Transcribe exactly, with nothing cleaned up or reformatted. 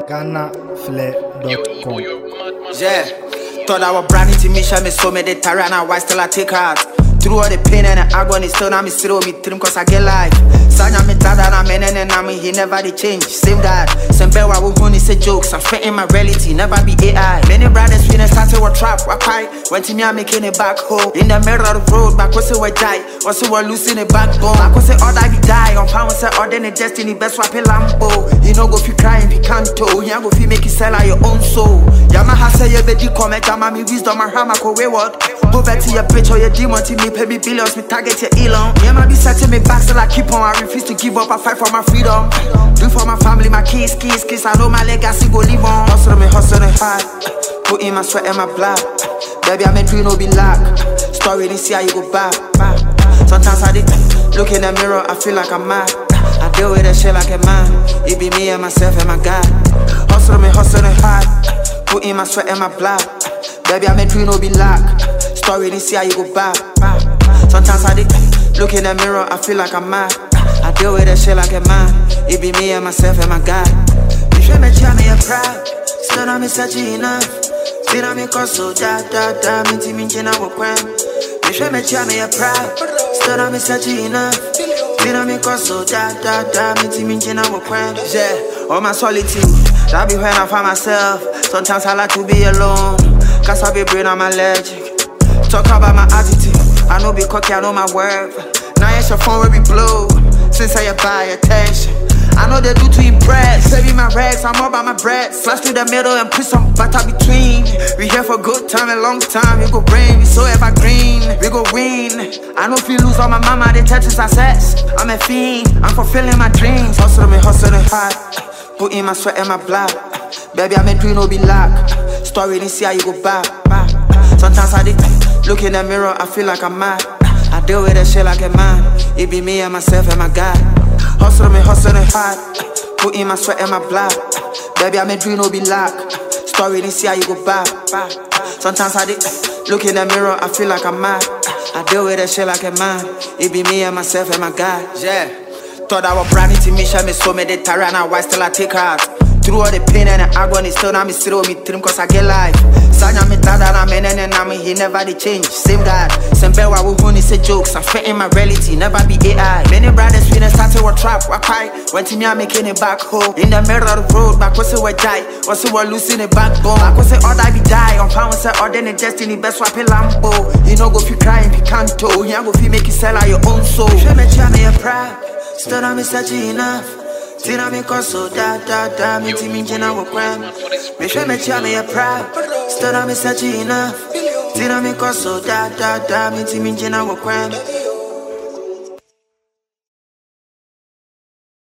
Ghana Flair dot com. Yeah, thought I was brand new to me, show me so me the Tarana, why still I take heart? Through all the pain and the agony, still now me still me trim cause I get life. Sanya me tada na men and na me, he never they change. Same God, same bear who honey say jokes. I'm fitting my reality, never be A I. Many brothers when they started with trap, what pie? When to me I'm making it back home. In the middle of the road, back was we die. Also we're losing a backbone. Back was all I be die. On pound say ordinary destiny, best swap a Lambo. You know go fi crying, fi canto. You go fi make it sell out your own soul. Yamaha say you better comment, Yamaha me wisdom and hammer go wayward. Go back to your bitch or your demon to me. Pay me billions, me target your Elon. Yeah, man, be setting me back, still I keep on. I refuse to give up, I fight for my freedom. Do for my family, my kids, kids, kids. I know my legacy go live on. Hustle me, hustling hard. Put in my sweat and my blood. Baby, I'm a dream, no be luck. Story, they see how you go back. Sometimes I did look in the mirror, I feel like I'm mad. I deal with that shit like a man. It be me and myself and my God. Hustle me, hustling hard. Put in my sweat and my blood. Baby, I'm a dream, no be luck. Story, they see how you go back. Sometimes I did look in the mirror, I feel like I'm mad. I deal with that shit like a man. It be me and myself and my God. You should make me a pride. Still not me searching enough. Still not me cause so da da da. Me to me jina wo kwem. You should make me a pride. Still not me searching enough. Still not me cause so da da da. Me to me jina wo kwem. Yeah, all my solitude. That be when I find myself. Sometimes I like to be alone. Cause I be brain on my logic. Talk about my attitude. I know be cocky, I know my worth. Now it's your phone where we blow. Since I buy attention, I know they do to impress. Baby, my rags, I'm all by my bread. Flash through the middle and put some butter between. We here for good time and long time. We go brain, we so evergreen. We go win. I know if you lose all my mama, they touch success. I'm a fiend, I'm fulfilling my dreams. Hustle me, hustling hard. Put in my sweat and my blood. Baby, I'm a dream, no be luck. Story, they see how you go back. Sometimes I did look in the mirror, I feel like I'm mad. I deal with that shit like a man. It be me and myself and my God. Hustle me, hustling hard. Put in my sweat and my blood. Baby, I'm a dream, no be luck. Story, they see how you go back. Sometimes I did look in the mirror, I feel like I'm mad. I deal with that shit like a man. It be me and myself and my God. Yeah, thought I was brand new to me, show me so me the Tarana, why still I take heart? Through all the pain and the agony, still now me still me trim cause I get life. Sanya me tada na men and na me, he never they change. Same God, same bear who honey say jokes. I'm fitting my reality, never be A I. Many brothers when they started with trap, what pie? When to me I'm making it back home. In the middle of the road, back was we die. Was we losing a backbone. Back was all I be die. On pound say ordinary destiny, best swap a Lambo. You know go fi crying, fi canto. You go fi make it sell out your own soul. You me try me a pride. Still not me searching enough. Still not me cause so da da da. Me to me jina wo kwem. Me sure me try me a pride. Still not me searching enough. Still not me cause so da da da. Me to me jina wo kwem.